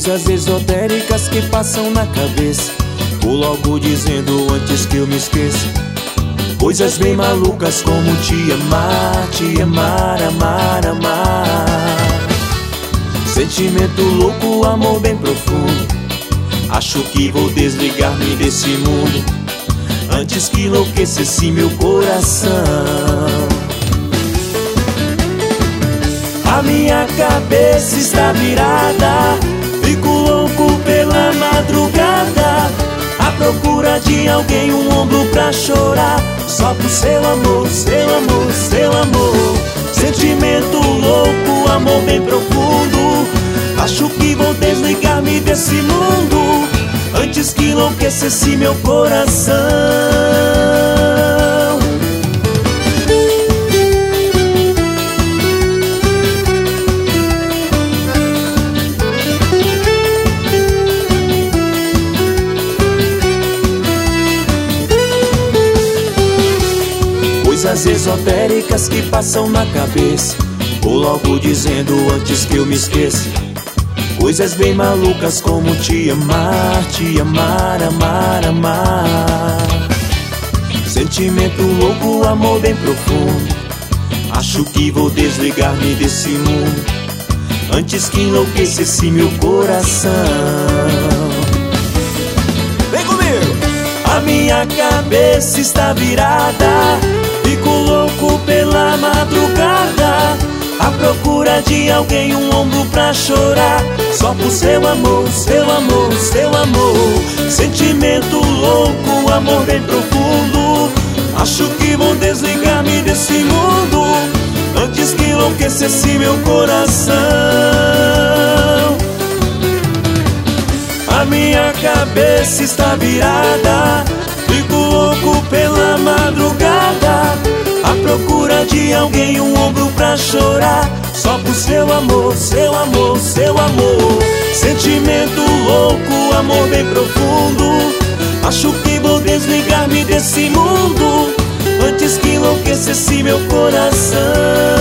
Coisas esotéricas que passam na cabeça, vou logo dizendo antes que eu me esqueça. Coisas bem malucas como te amar, amar, amar. Sentimento louco, amor bem profundo. Acho que vou desligar-me desse mundo antes que enlouquecesse meu coração. A minha cabeça está virada, fico louco pela madrugada, à procura de alguém, um ombro pra chorar, só pro seu amor, seu amor, seu amor. Sentimento louco, amor bem profundo. Acho que vou desligar-me desse mundo antes que enlouquecesse meu coração. Coisas esotéricas que passam na cabeça, vou logo dizendo antes que eu me esqueça. Coisas bem malucas como te amar, amar, amar. Sentimento louco, amor bem profundo. Acho que vou desligar-me desse mundo antes que enlouquecesse meu coração. Vem comigo! A minha cabeça está virada, fico louco pela madrugada, à procura de alguém, um ombro pra chorar, só pro seu amor, seu amor, seu amor. Sentimento louco, amor bem profundo. Acho que vou desligar-me desse mundo antes que enlouquecesse meu coração. A minha cabeça está virada, fico louco pela madrugada, à procura de alguém, um ombro pra chorar, só pro seu amor, seu amor, seu amor. Sentimento louco, amor bem profundo. Acho que vou desligar-me desse mundo antes que enlouquecesse meu coração.